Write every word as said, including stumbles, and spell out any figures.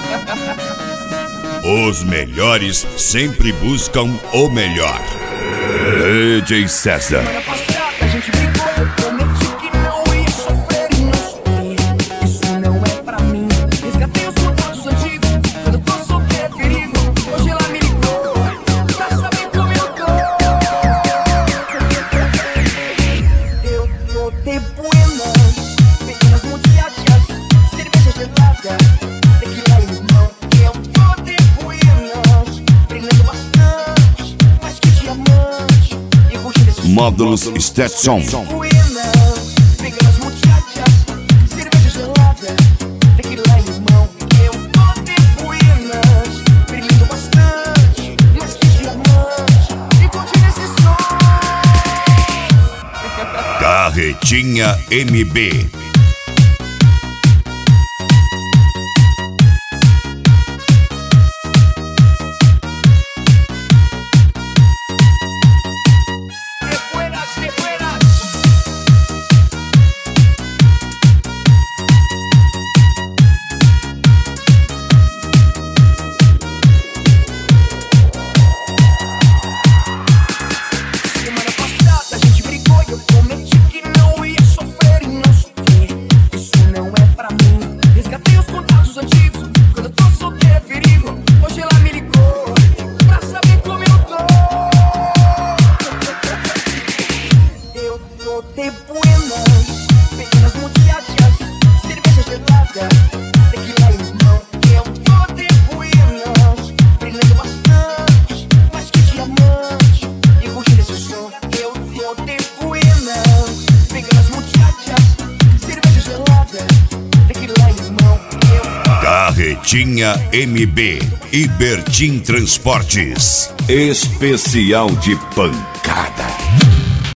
Os melhores sempre buscam o melhor. D J César. Semana passada a gente brigou, eu prometi que não ia sofrer e não sofri. Isso não é pra mim. Resgatei os contatos antigos, quando eu tô solteiro é perigo. Hoje ela me ligou, pra saber como eu tô. Eu tô de buenas, pequenas muchachas, cerveja gelada, tequila e limão. Eu tô de buenas, brilhando bastante, mais que diamante. E curtindo esse Módulos Stetson. buenas, pequenas muchachas, cerveja gelada, tequila e limão. Eu tô de buenas, brilhando bastante, mais que diamante. E curtindo esse som. Carretinha M B. De buenas, de buenas. Semana passada a gente brigou e eu prometi que não ia sofrer e não sofri. Isso não é pra mim. Resgatei os contatos antigos, quando eu tô solteiro é perigo. Hoje ela me ligou, pra saber como eu tô. Eu tô de buenas, pequenas muchachas, cerveja gelada, tequila e limão. Eu tô de buenas, brilhando bastante, mais que diamante. E curtindo esse som. Eu tô de buenas, pequenas muchachas, cerveja gelada, tequila e limão. Eu Carretinha M B e Bertim Transportes. Especial de pancada.